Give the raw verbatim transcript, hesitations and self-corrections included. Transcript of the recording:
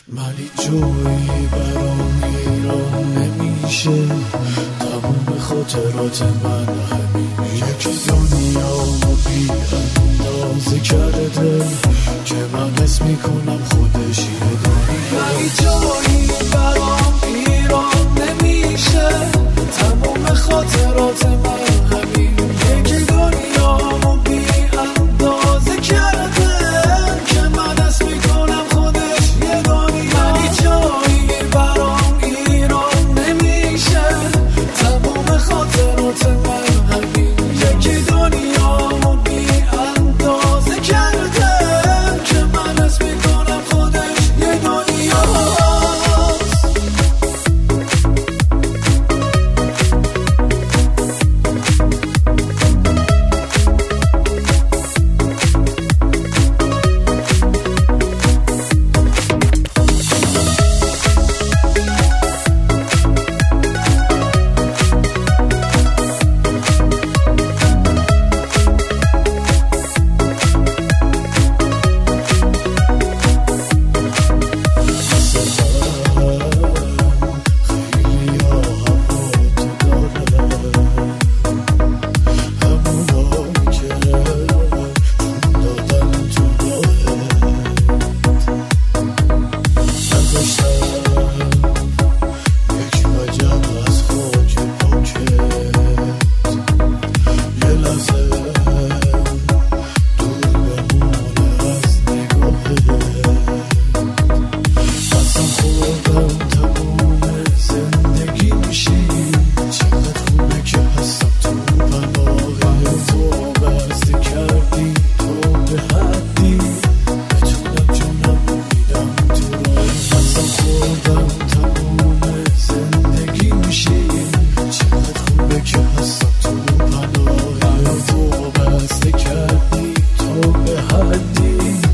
ولی جویی برام ایران نمیشه، تموم خاطرات من همین یکی دنیامو بی اندازه کرده که من حس میکنم خودش یه دنیا. ولی جویی برام ایران نمیشه، تموم خاطرات من همین یکی دنیامو بی اندازه کرده که من حس میکنم خودش یه دنیا. ولی جایی برام ایران نمیشه، تمام خاطرات من همین یکی دنیامو بی اندازه کرده که من حس میکنم خودش یه دنیا. که هستم تو پناه تو بسته کردی تو به حدی